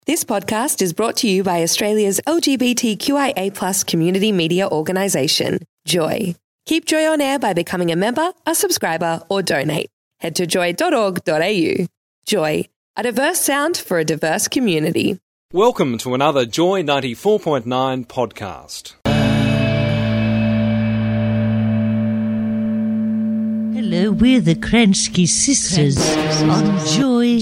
This podcast is brought to you by Australia's LGBTQIA+ community media organisation, Joy. Keep Joy on air by becoming a member, a subscriber, or donate. Head to joy.org.au. Joy, a diverse sound for a diverse community. Welcome to another Joy 94.9 podcast. Hello, we're the Kransky Sisters on Joy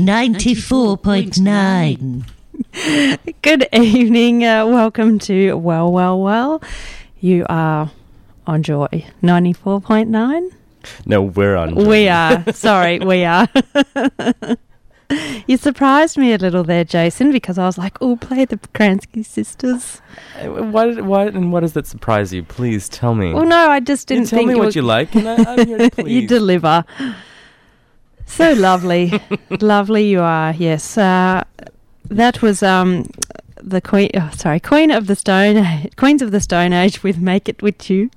94.9. Good evening. Welcome to Well. You are on Joy 94.9? No, we're on Joy. We are. Sorry, we are. You surprised me a little there, Jason, because I was like, oh, play the Kransky Sisters. What does that surprise you? Please tell me. Well, no, I just didn't think... Tell me what you like, and I'm here to please. You deliver. So lovely. Lovely you are, yes. That was the Queen of the Queens of the Stone Age with Make It With You.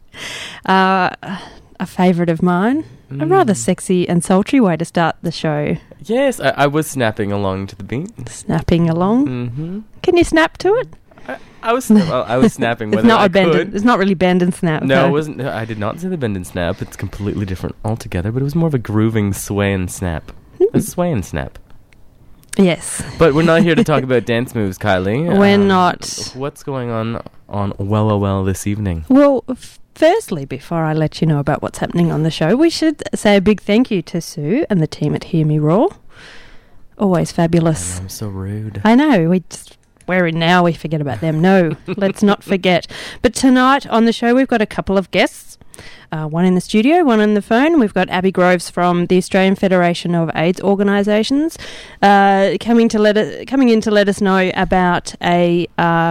A favourite of mine. A rather sexy and sultry way to start the show. Yes, I was snapping along to the beat. Snapping along? Mm-hmm. Can you snap to it? I was snapping whether I could. It's not really bend and snap. No, it wasn't. I did not say the bend and snap. It's completely different altogether, but it was more of a grooving sway and snap. A sway and snap. Yes. But we're not here to talk about dance moves, Kylie. We're not. What's going on Well this evening? Well, firstly, before I let you know about what's happening on the show, we should say a big thank you to Sue and the team at Hear Me Roar. Always fabulous. I'm so rude. I know. We're in now, we forget about them. No, let's not forget. But tonight on the show, we've got a couple of guests. One in the studio, one on the phone. We've got Abby Groves from the Australian Federation of AIDS Organisations coming in to let us know about a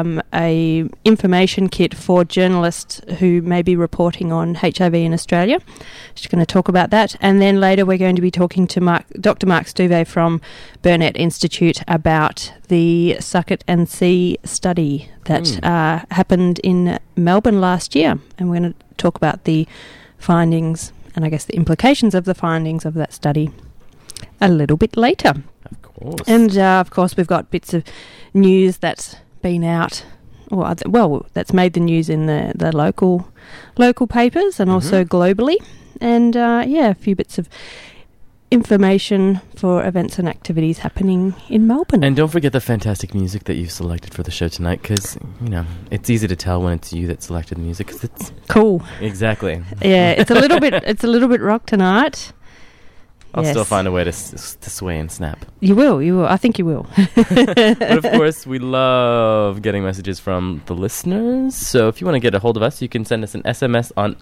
information kit for journalists who may be reporting on HIV in Australia. She's going to talk about that, and then later we're going to be talking to Dr. Mark Stuve from Burnett Institute about the Suck It and See study that happened in Melbourne last year, and we're going to talk about the findings and I guess the implications of the findings of that study a little bit later. Of course. And of course we've got bits of news that's been out, that's made the news in the local papers and also globally, and a few bits of information for events and activities happening in Melbourne. And don't forget the fantastic music that you've selected for the show tonight, because, it's easy to tell when it's you that selected the music, because it's... Cool. Exactly. Yeah, it's a little bit rock tonight. I'll still find a way to sway and snap. You will. I think you will. But of course, we love getting messages from the listeners. So if you want to get a hold of us, you can send us an SMS on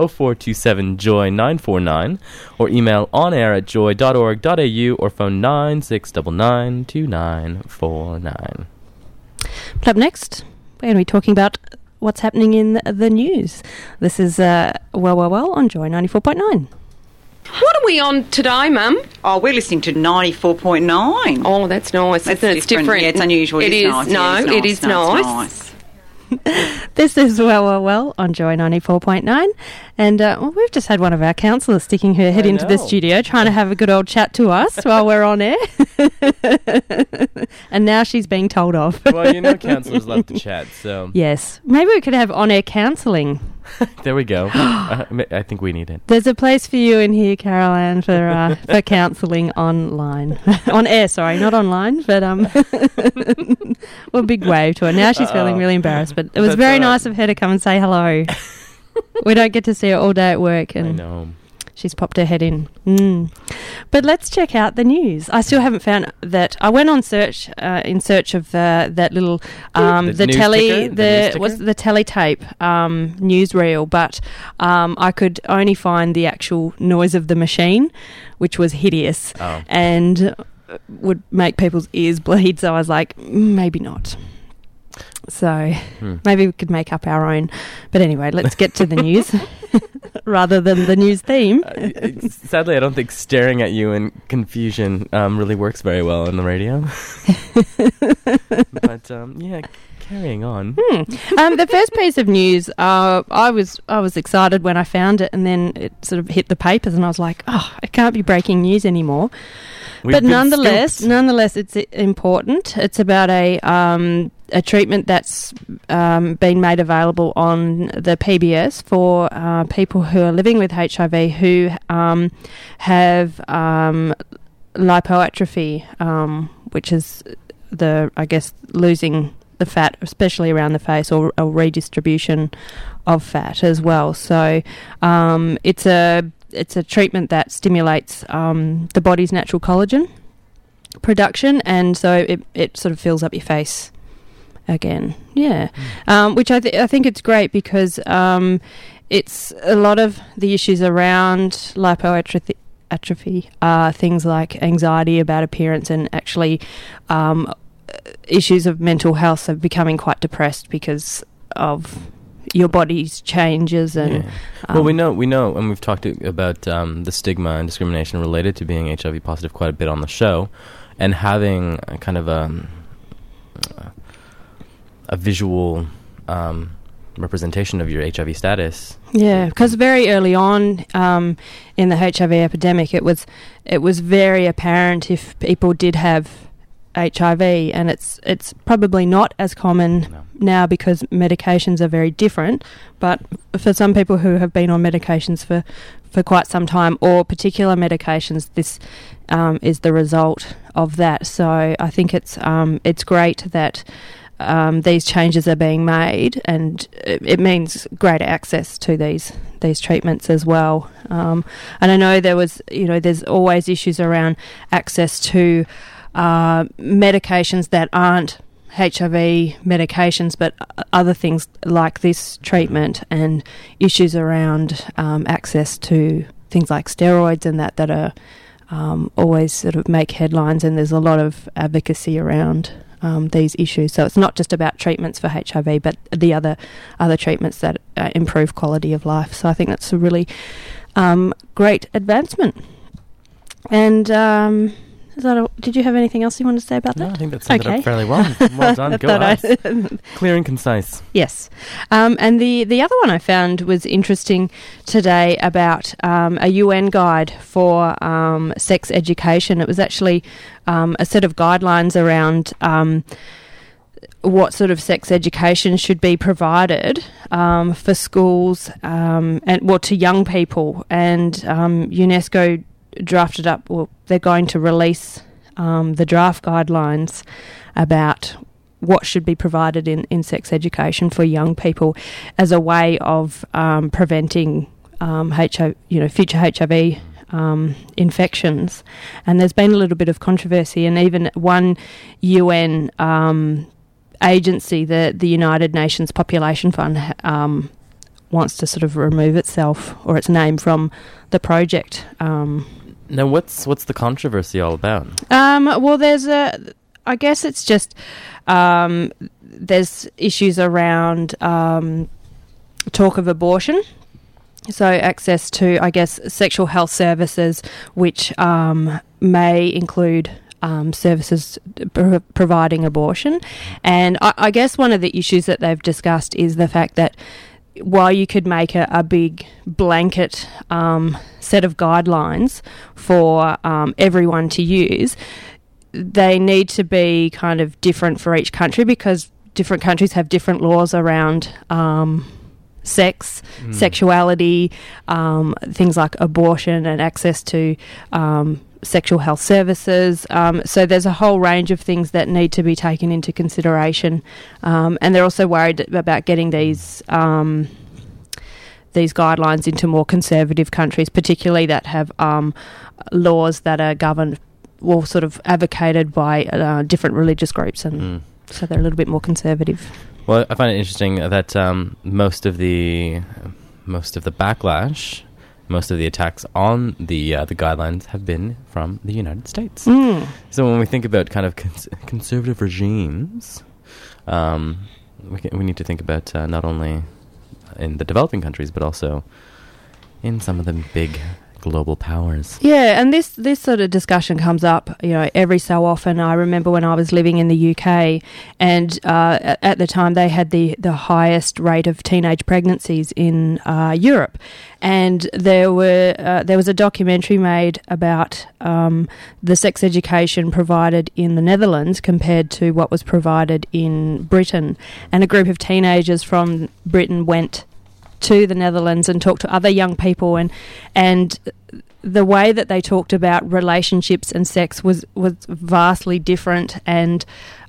0427-JOY-949 or email onair@joy.org.au or phone 96992949. Up next, we're going to be talking about what's happening in the news. This is Well on Joy 94.9. What are we on today, Mum? Oh, we're listening to 94.9. Oh, that's nice. It's different. Yeah, it's unusual. It is. It is nice. This is Well on Joy 94.9, and we've just had one of our counsellors sticking her head into the studio trying to have a good old chat to us while we're on air, and now she's being told off. Well, counsellors love to chat, so... Yes. Maybe we could have on-air counselling. There we go. I think we need it. There's a place for you in here, Caroline, for counselling online. On air, sorry, not online, but well, big wave to her. Now she's feeling really embarrassed, but it was very nice of her to come and say hello. We don't get to see her all day at work, and I know. She's popped her head in. But let's check out the news. I still haven't found that. I went on in search of that little the teletape newsreel, but I could only find the actual noise of the machine, which was hideous and would make people's ears bleed. So I was like, maybe not. So maybe we could make up our own. But anyway, let's get to the news rather than the news theme. Sadly, I don't think staring at you in confusion really works very well on the radio. But carrying on. The first piece of news, I was excited when I found it, and then it sort of hit the papers, and I was like, oh, it can't be breaking news anymore. But nonetheless, it's important. It's about a treatment that's been made available on the PBS for people who are living with HIV who have lipoatrophy, which is losing the fat, especially around the face, or redistribution of fat as well. So it's a treatment that stimulates the body's natural collagen production, and so it sort of fills up your face again. Yeah. Which I think it's great because it's a lot of the issues around lipoatrophy are things like anxiety about appearance, and actually issues of mental health are becoming quite depressed because of your body's changes. And well, we know, and we've talked about the stigma and discrimination related to being HIV positive quite a bit on the show, and having a kind of a visual representation of your HIV status. Yeah, because very early on in the HIV epidemic, it was very apparent if people did have HIV, and it's probably not as common now because medications are very different. But for some people who have been on medications for quite some time, or particular medications, this is the result of that. So I think it's great that these changes are being made, and it means greater access to these treatments as well. And I know there's always issues around access to medications that aren't HIV medications, but other things like this treatment, and issues around access to things like steroids and that are always sort of make headlines, and there's a lot of advocacy around these issues. So it's not just about treatments for HIV, but the other treatments that improve quality of life. So I think that's a really great advancement. And did you have anything else you wanted to say about that? No, I think that summed it up fairly well. Well done. Go us. Clear and concise. Yes. And the other one I found was interesting today about a UN guide for sex education. It was actually a set of guidelines around what sort of sex education should be provided for schools and to young people. And UNESCO drafted up, well, they're going to release the draft guidelines about what should be provided in sex education for young people as a way of preventing future HIV infections. And there's been a little bit of controversy, and even one UN agency, the United Nations Population Fund, wants to sort of remove itself or its name from the project. Now, what's the controversy all about? Well, I guess it's just there's issues around talk of abortion. So access to, I guess, sexual health services, which may include services providing abortion. And I guess one of the issues that they've discussed is the fact that while you could make a big blanket set of guidelines for everyone to use, they need to be kind of different for each country, because different countries have different laws around sex, sexuality, things like abortion and access to sexual health services. So there's a whole range of things that need to be taken into consideration. And they're also worried about getting these guidelines into more conservative countries, particularly that have laws that are governed or sort of advocated by different religious groups, and so they're a little bit more conservative. Well, I find it interesting that most of the backlash, most of the attacks on the guidelines have been from the United States. So when we think about kind of conservative regimes, we need to think about not only in the developing countries, but also in some of the big global powers. Yeah, and this sort of discussion comes up, every so often. I remember when I was living in the UK, and at the time they had the highest rate of teenage pregnancies in Europe, and there was a documentary made about the sex education provided in the Netherlands compared to what was provided in Britain, and a group of teenagers from Britain went to the Netherlands and talked to other young people, and the way that they talked about relationships and sex was vastly different. And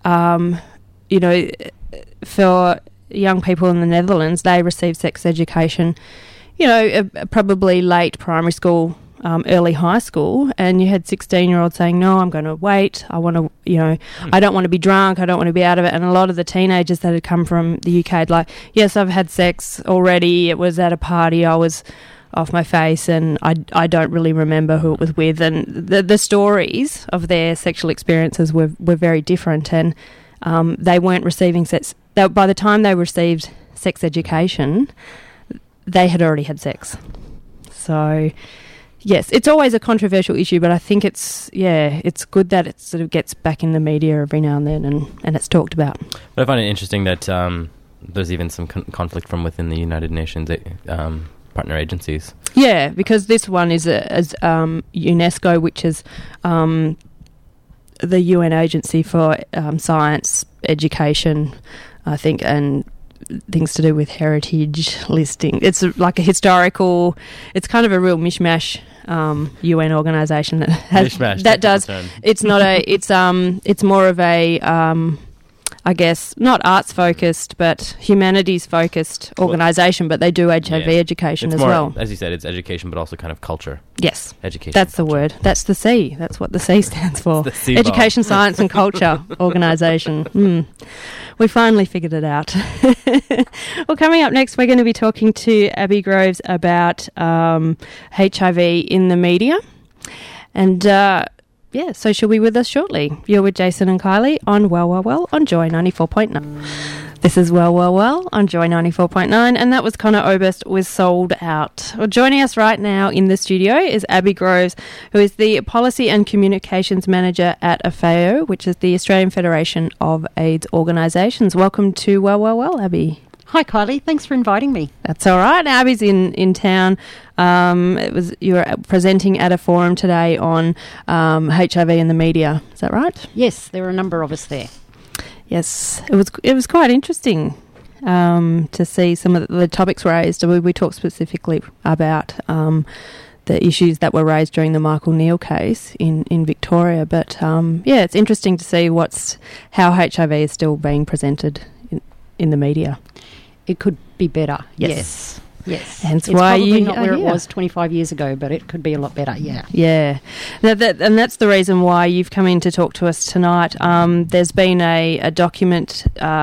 for young people in the Netherlands, they received sex education, probably late primary school, early high school, and you had 16-year-olds saying, no, I'm going to wait, I want to, I don't want to be drunk, I don't want to be out of it. And a lot of the teenagers that had come from the UK had like, yes, I've had sex already, it was at a party, I was off my face, and I don't really remember who it was with. And the stories of their sexual experiences were very different, and they weren't receiving sex. By the time they received sex education, they had already had sex. So yes, it's always a controversial issue, but I think it's good that it sort of gets back in the media every now and then, and it's talked about. But I find it interesting that there's even some conflict from within the United Nations partner agencies. Yeah, because this one is UNESCO, which is the UN agency for science education, I think, and things to do with heritage listing. It's like a historical, it's kind of a real mishmash UN organisation that has mishmash, that does. It's not a. It's more of a. I guess not arts focused, but humanities focused organisation. But they do HIV education as well. As you said, it's education, but also kind of culture. Yes, education. That's the word. That's the C. That's what the C stands for. The C Education, Science and Culture Organisation. We finally figured it out. Well, coming up next, we're going to be talking to Abby Groves about HIV in the media. And, so she'll be with us shortly. You're with Jason and Kylie on Well, Well, Well on Joy 94.9. This is Well, Well, Well on Joy 94.9, and that was Connor Oberst with Sold Out. Well, joining us right now in the studio is Abby Groves, who is the Policy and Communications Manager at AFAO, which is the Australian Federation of AIDS Organisations. Welcome to Well, Well, Well, Abby. Hi, Kylie. Thanks for inviting me. That's all right. Abby's in town. You were presenting at a forum today on HIV in the media. Is that right? Yes, there were a number of us there. Yes, it was quite interesting to see some of the topics raised. We talked specifically about the issues that were raised during the Michael Neal case in Victoria. But it's interesting to see how HIV is still being presented in the media. It could be better. Yes. Hence it's why probably not where it was 25 years ago, but it could be a lot better, yeah. Yeah. And that's the reason why you've come in to talk to us tonight. There's been a document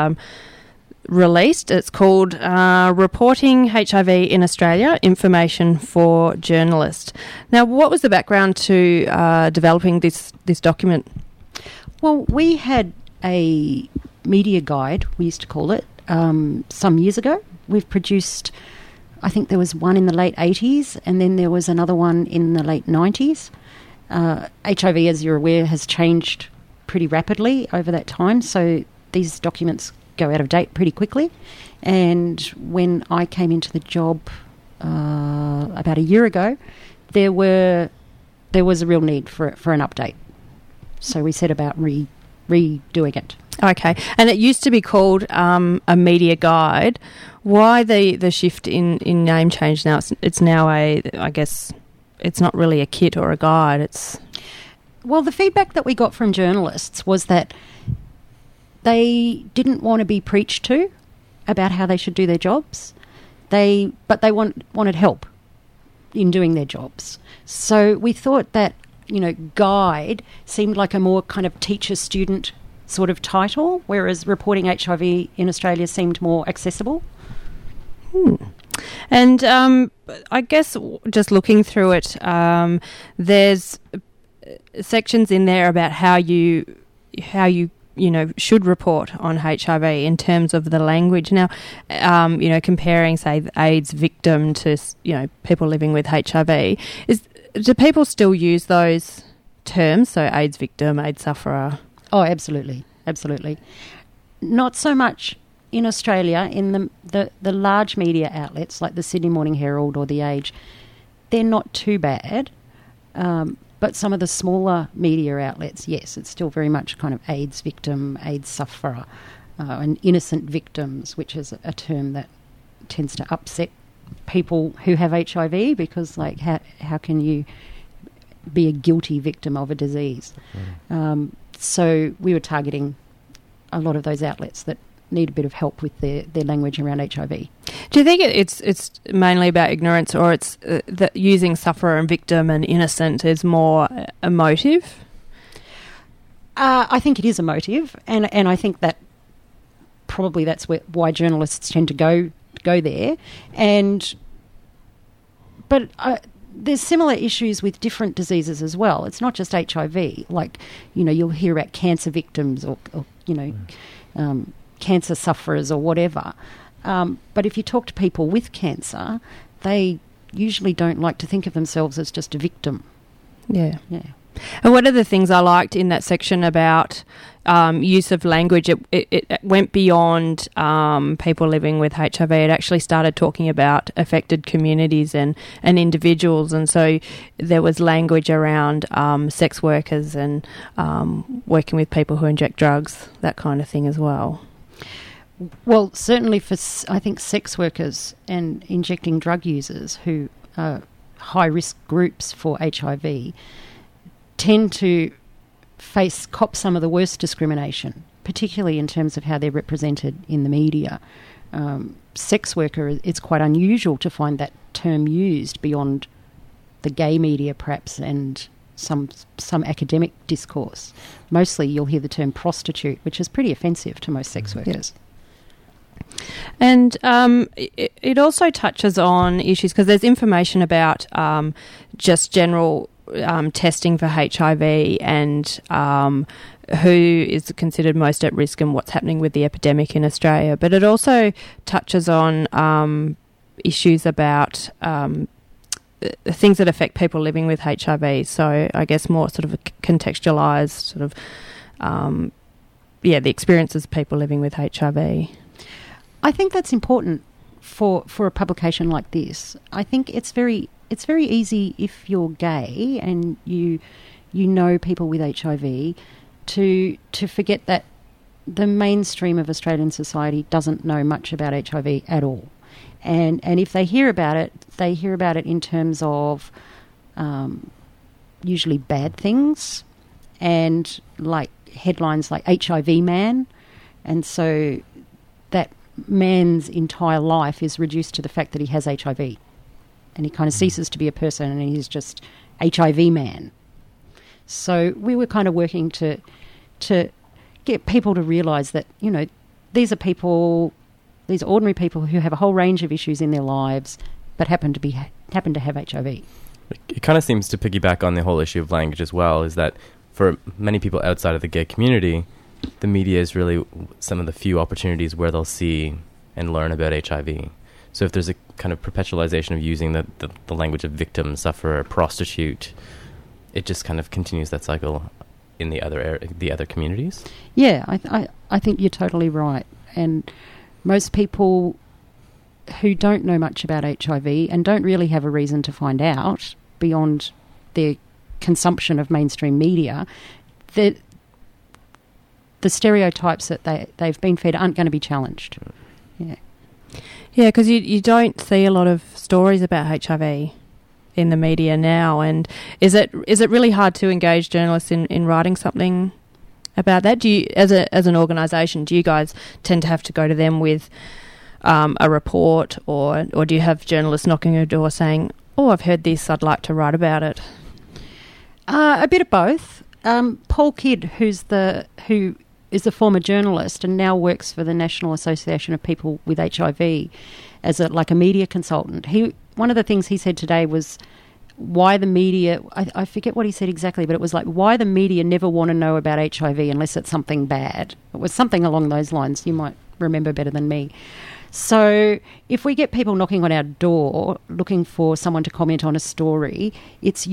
released. It's called Reporting HIV in Australia, Information for Journalists. Now, what was the background to developing this document? Well, we had a media guide, we used to call it, some years ago. We've produced, I think there was one in the late 80s, and then there was another one in the late 90s. HIV, as you're aware, has changed pretty rapidly over that time, so these documents go out of date pretty quickly. And when I came into the job about a year ago, there was a real need for an update. So we set about redoing it. Okay, and it used to be called a media guide. Why the shift in name change now? It's now I guess it's not really a kit or a guide. Well, the feedback that we got from journalists was that they didn't want to be preached to about how they should do their jobs. But they wanted help in doing their jobs. So we thought that, guide seemed like a more kind of teacher-student sort of title, whereas reporting HIV in Australia seemed more accessible. And I guess just looking through it, there's sections in there about how you should report on HIV in terms of the language. Now, comparing, say, the AIDS victim to people living with HIV, do people still use those terms? So AIDS victim, AIDS sufferer? Oh, absolutely. Absolutely. Not so much in Australia, in the large media outlets like the Sydney Morning Herald or The Age. They're not too bad. But some of the smaller media outlets, yes, it's still very much kind of AIDS victim, AIDS sufferer, and innocent victims, which is a term that tends to upset people who have HIV, because, like, how can you be a guilty victim of a disease? So we were targeting a lot of those outlets that need a bit of help with their language around HIV. Do you think it's mainly about ignorance, or it's that using sufferer and victim and innocent is more emotive? I think it is emotive, and I think that probably that's why journalists tend to go there. But there's similar issues with different diseases as well. It's not just HIV. Like, you'll hear about cancer victims or cancer sufferers or whatever. But if you talk to people with cancer, they usually don't like to think of themselves as just a victim. Yeah. And one of the things I liked in that section about use of language, it went beyond people living with HIV. It actually started talking about affected communities and individuals. And so there was language around sex workers and working with people who inject drugs, that kind of thing as well. Well, certainly for, I think, sex workers and injecting drug users who are high-risk groups for HIV tend to cop some of the worst discrimination, particularly in terms of how they're represented in the media. Sex worker, it's quite unusual to find that term used beyond the gay media, perhaps, and some academic discourse. Mostly you'll hear the term prostitute, which is pretty offensive to most sex workers. Yeah. And it also touches on issues, because there's information about just general testing for HIV and who is considered most at risk and what's happening with the epidemic in Australia. But it also touches on issues about things that affect people living with HIV. So I guess more sort of a contextualised sort of, the experiences of people living with HIV. I think that's important for a publication like this. I think it's very easy if you're gay and you know people with HIV to forget that the mainstream of Australian society doesn't know much about HIV at all. And if they hear about it in terms of usually bad things, and like headlines like HIV man, and so that man's entire life is reduced to the fact that he has HIV, and he kind of ceases to be a person and he's just HIV man. So we were kind of working to get people to realise that, these are people, these are ordinary people who have a whole range of issues in their lives but happen to have HIV. It kind of seems to piggyback on the whole issue of language as well, is that for many people outside of the gay community, the media is really some of the few opportunities where they'll see and learn about HIV. So if there's a kind of perpetualization of using the language of victim, sufferer, prostitute, it just kind of continues that cycle in the other communities. Yeah, I think you're totally right. And most people who don't know much about HIV and don't really have a reason to find out beyond their consumption of mainstream media, that the stereotypes that they've been fed aren't going to be challenged. Yeah, because you don't see a lot of stories about HIV in the media now, and is it really hard to engage journalists in writing something about that? Do you, as an organisation, do you guys tend to have to go to them with a report, or do you have journalists knocking your door saying, "Oh, I've heard this, I'd like to write about it"? A bit of both. Paul Kidd, who is a former journalist and now works for the National Association of People with HIV as a media consultant. One of the things he said today was why the media, I forget what he said exactly, but it was like why the media never want to know about HIV unless it's something bad. It was something along those lines. You might remember better than me. So if we get people knocking on our door looking for someone to comment on a story, it's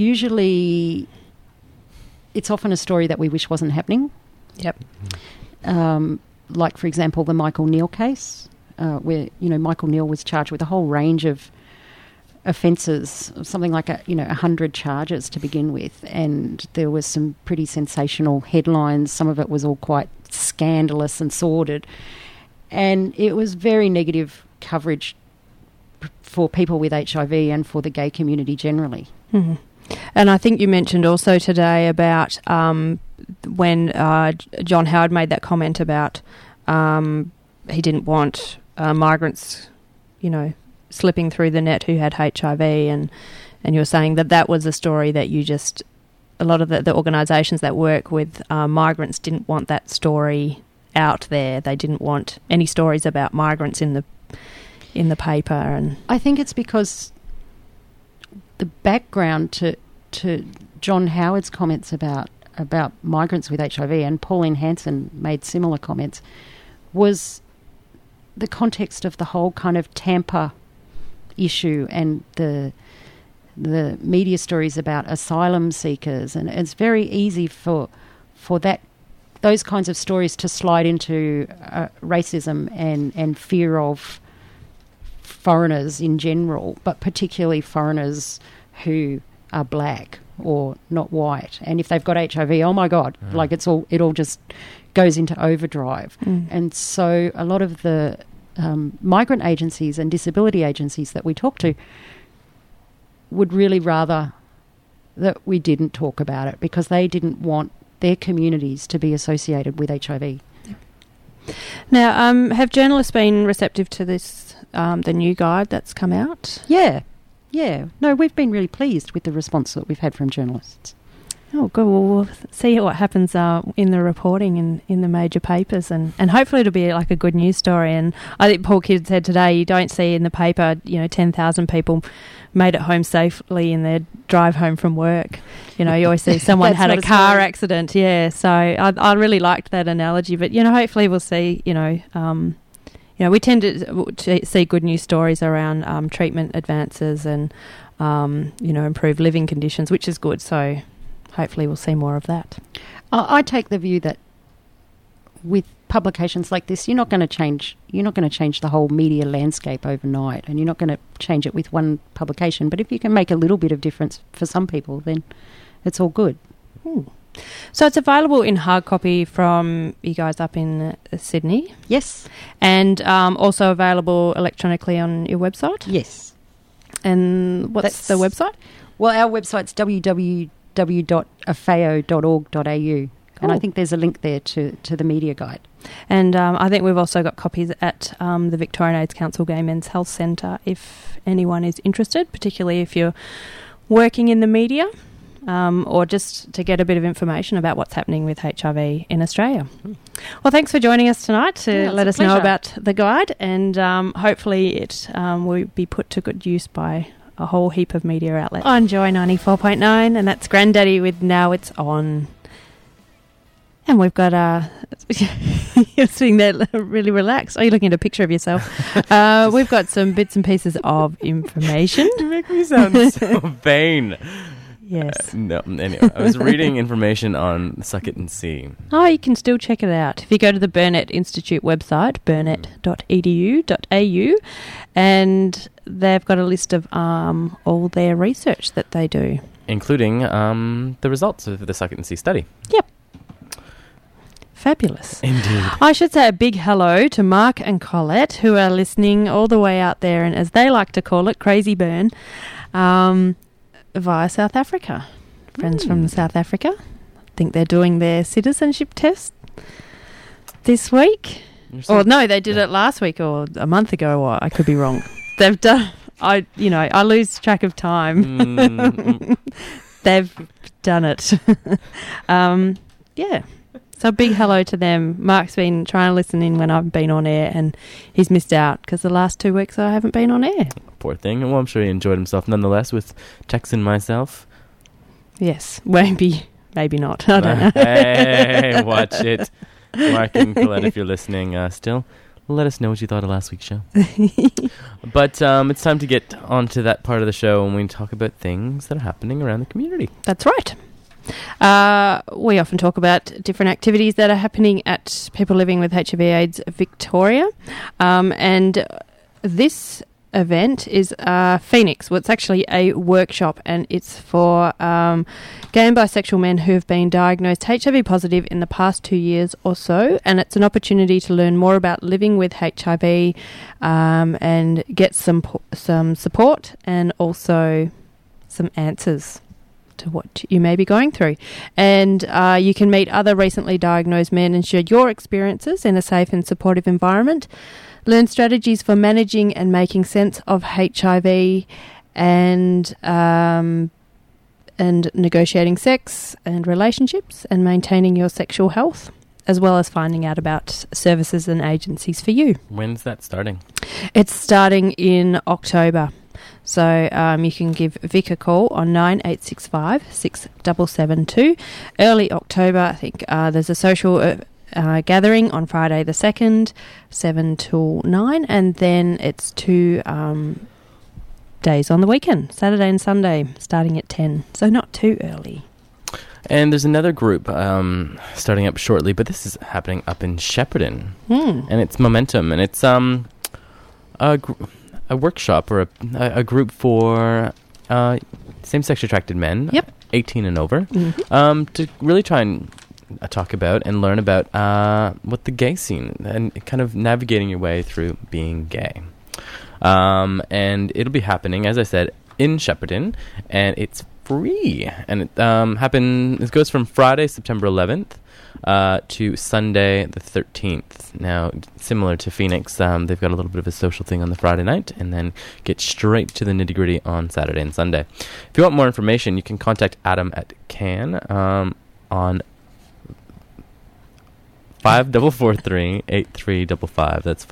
often a story that we wish wasn't happening. Yep. Like, for example, the Michael Neal case, where, Michael Neal was charged with a whole range of offences, something like 100 charges to begin with, and there was some pretty sensational headlines. Some of it was all quite scandalous and sordid, and it was very negative coverage for people with HIV and for the gay community generally. Mm-hmm. And I think you mentioned also today about when John Howard made that comment about he didn't want migrants, slipping through the net who had HIV, and you're saying that was a story that a lot of the organisations that work with migrants didn't want that story out there. They didn't want any stories about migrants in the paper. And I think it's because the background to John Howard's comments about migrants with HIV, and Pauline Hanson made similar comments, was the context of the whole kind of Tampa issue and the media stories about asylum seekers, and it's very easy for those kinds of stories to slide into racism and fear of foreigners in general, but particularly foreigners who are black or not white. And if they've got HIV, oh my God, it all just goes into overdrive. And so a lot of the migrant agencies and disability agencies that we talk to would really rather that we didn't talk about it, because they didn't want their communities to be associated with HIV. Now, have journalists been receptive to this, the new guide that's come out? Yeah. No, we've been really pleased with the response that we've had from journalists. Oh, good. Well, we'll see what happens in the reporting in the major papers, and hopefully it'll be like a good news story. And I think Paul Kidd said today, you don't see in the paper, 10,000 people made it home safely in their drive home from work. You always see someone had a car accident. Yeah, so I really liked that analogy. But, hopefully we'll see, we tend to see good news stories around treatment advances and, improved living conditions, which is good. So hopefully we'll see more of that. I take the view that with publications like this, you're not going to change the whole media landscape overnight, and you're not going to change it with one publication. But if you can make a little bit of difference for some people, then it's all good. So it's available in hard copy from you guys up in Sydney? Yes. And also available electronically on your website? Yes. And what's the website? Well, our website's www.afeo.org.au. And I think there's a link there to the media guide. And I think we've also got copies at the Victorian AIDS Council Gay Men's Health Centre if anyone is interested, particularly if you're working in the media or just to get a bit of information about what's happening with HIV in Australia. Well, thanks for joining us tonight to let us know about the guide, and hopefully it will be put to good use by a whole heap of media outlets. On Joy 94.9, and that's Grandaddy with Now It's On. And we've got you're sitting there really relaxed. Are you looking at a picture of yourself? We've got some bits and pieces of information. You make me sound so vain. Yes. No, anyway, I was reading information on Suck It and See. Oh, you can still check it out. If you go to the Burnett Institute website, burnett.edu.au, and they've got a list of all their research that they do. Including the results of the Suck It and See study. Yep. Fabulous. Indeed. I should say a big hello to Mark and Colette, who are listening all the way out there, and as they like to call it, Crazy Burn, via South Africa. Friends from South Africa. I think they're doing their citizenship test this week. Or no, they did it last week or a month ago, or I could be wrong. They've done... I lose track of time. They've done it. Yeah. So a big hello to them. Mark's been trying to listen in when I've been on air, and he's missed out because the last 2 weeks I haven't been on air. Poor thing. Well, I'm sure he enjoyed himself nonetheless with Tex and myself. Yes. Maybe not. I don't know. Hey, watch it. Mark and Colette, if you're listening still, let us know what you thought of last week's show. But it's time to get on to that part of the show when we talk about things that are happening around the community. That's right. We often talk about different activities that are happening at people living with HIV/AIDS Victoria. And this event is Phoenix. Well, it's actually a workshop, and it's for gay and bisexual men who have been diagnosed HIV positive in the past 2 years or so, and it's an opportunity to learn more about living with HIV and get some support and also some answers to what you may be going through. And you can meet other recently diagnosed men and share your experiences in a safe and supportive environment. Learn strategies for managing and making sense of HIV and negotiating sex and relationships and maintaining your sexual health, as well as finding out about services and agencies for you. When's that starting? It's starting in October. So you can give Vic a call on 9865 6772. Early October, I think there's a social gathering on Friday the 2nd, 7 till 9, and then it's 2 days on the weekend, Saturday and Sunday, starting at 10, so not too early. And there's another group starting up shortly, but this is happening up in Shepparton, and it's Momentum, and it's a workshop or a group for same-sex attracted men, 18 and over, to really try and talk about and learn about what the gay scene and kind of navigating your way through being gay. And it'll be happening, as I said, in Shepparton, and it's free. And it goes from Friday, September 11th, to Sunday, the 13th. Now, similar to Phoenix, they've got a little bit of a social thing on the Friday night, and then get straight to the nitty-gritty on Saturday and Sunday. If you want more information, you can contact Adam at CAN on 5443-8355. That's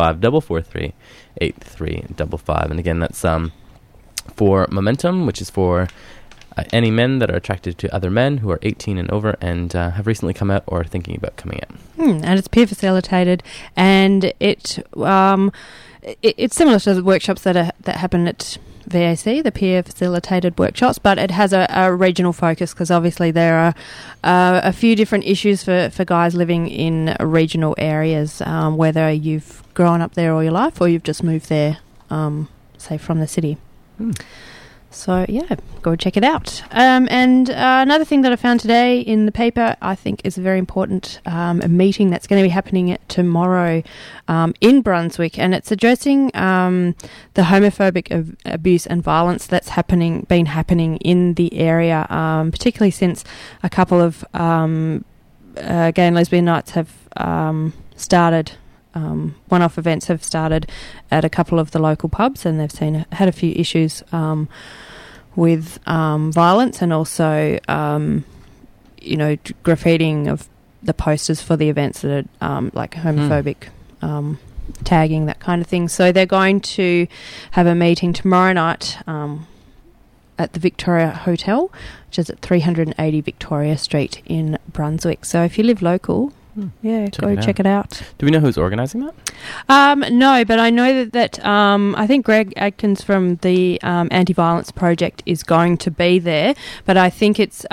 5443-8355. And again, that's for Momentum, which is for any men that are attracted to other men who are 18 and over and have recently come out or are thinking about coming out. And it's peer facilitated, and it's similar to the workshops that happen at VAC, the peer facilitated workshops, but it has a regional focus because obviously there are a few different issues for guys living in regional areas, whether you've grown up there all your life or you've just moved there, say from the city. So, yeah, go check it out. And another thing that I found today in the paper, I think is a very important a meeting that's going to be happening tomorrow in Brunswick, and it's addressing the homophobic abuse and violence that's been happening in the area, particularly since a couple of gay and lesbian nights have started. One-off events have started at a couple of the local pubs, and they've had a few issues with violence and also, graffitiing of the posters for the events that are like homophobic tagging, that kind of thing. So they're going to have a meeting tomorrow night at the Victoria Hotel, which is at 380 Victoria Street in Brunswick. So if you live local, check it out. Do we know who's organising that? No, but I know that I think Greg Adkins from the Anti-Violence Project is going to be there, but I think it's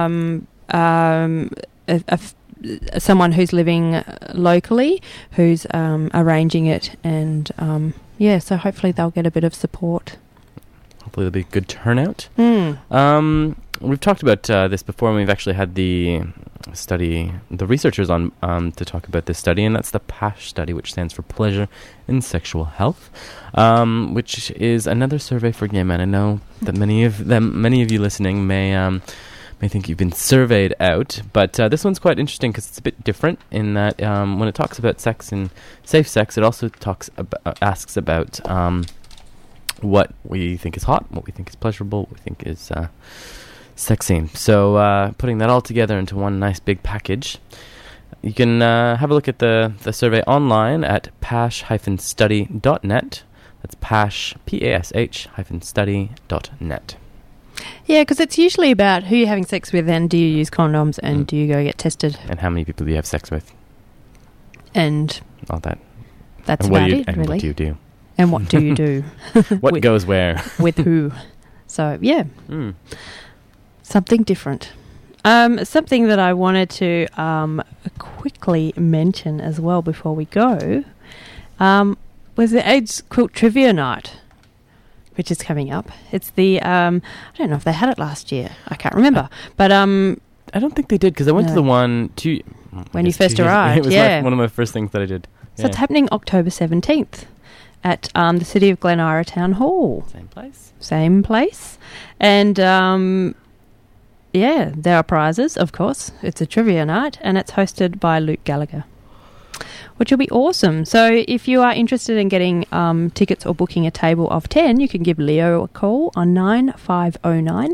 someone who's living locally who's arranging it, and so hopefully they'll get a bit of support. Hopefully there'll be a good turnout. We've talked about this before, and we've actually had the researchers on to talk about this study, and that's the PASH study, which stands for Pleasure in Sexual Health, which is another survey for gay men. I know that many of you listening may think you've been surveyed out, but this one's quite interesting because it's a bit different in that when it talks about sex and safe sex, it also asks about what we think is hot, what we think is pleasurable, what we think is sexy. So putting that all together into one nice big package, you can have a look at the survey online at pash-study.net. That's pash, PASH-study.net. Yeah, because it's usually about who you're having sex with, and do you use condoms, and do you go get tested, and how many people do you have sex with, and all that That's And what about do you, it, and really. what do you do? And what do you do? What With- goes where? With who? So, yeah. Mm. Something different. Something that I wanted to quickly mention as well before we go was the AIDS Quilt Trivia Night, which is coming up. It's the, I don't know if they had it last year. I can't remember. But I don't think they did, because I went to the one when you first arrived. It was one of my first things that I did. So it's happening October 17th at the City of Glen Ira Town Hall. Same place. And, there are prizes, of course. It's a trivia night, and it's hosted by Luke Gallagher, which will be awesome. So if you are interested in getting tickets or booking a table of 10, you can give Leo a call on 9509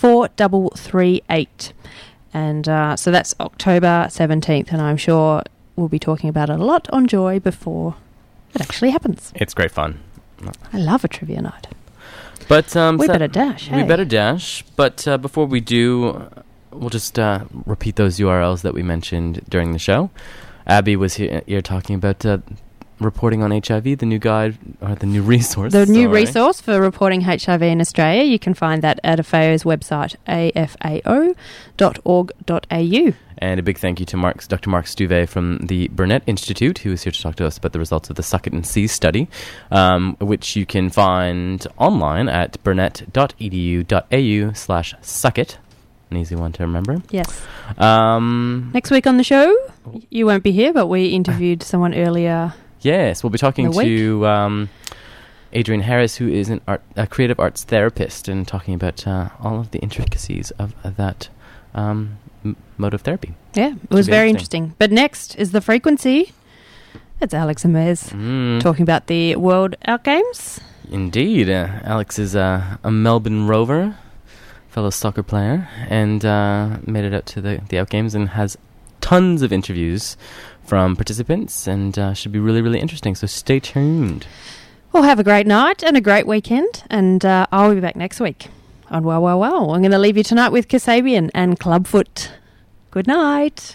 4338. And so that's October 17th, and I'm sure we'll be talking about it a lot on Joy before it actually happens. It's great fun. I love a trivia night. But we better dash. We better dash. But before we do, we'll just repeat those URLs that we mentioned during the show. Abby was here talking about reporting on HIV, the new guide, or the new resource. The new resource for reporting HIV in Australia. You can find that at AFAO's website, afao.org.au. And a big thank you to Dr. Mark Stuve from the Burnett Institute, who is here to talk to us about the results of the Suck It and See study, which you can find online at burnett.edu.au/suckit. An easy one to remember. Yes. Next week on the show, you won't be here, but we interviewed someone earlier. Yes, we'll be talking to Adrian Harris, who is a creative arts therapist, and talking about all of the intricacies of that mode of therapy. Yeah, it was very interesting. But next is The Frequency. It's Alex and Mez talking about the World Out Games. Indeed. Alex is a Melbourne Rover, fellow soccer player, and made it out to the Out Games and has tons of interviews from participants, and should be really, really interesting. So stay tuned. Well, have a great night and a great weekend, and I'll be back next week on Wow Wow Wow. I'm going to leave you tonight with Kasabian and Clubfoot. Good night.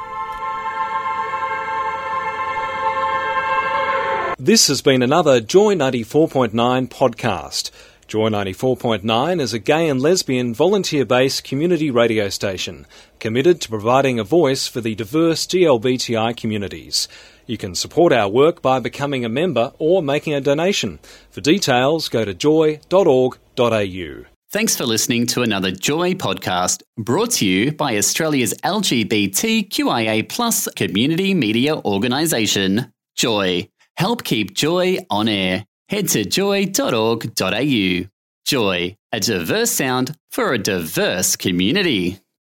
This has been another Joy 94.9 podcast. Joy 94.9 is a gay and lesbian volunteer-based community radio station committed to providing a voice for the diverse GLBTI communities. You can support our work by becoming a member or making a donation. For details, go to joy.org.au. Thanks for listening to another Joy podcast brought to you by Australia's LGBTQIA+ community media organisation, Joy. Help keep Joy on air. Head to joy.org.au. Joy, a diverse sound for a diverse community.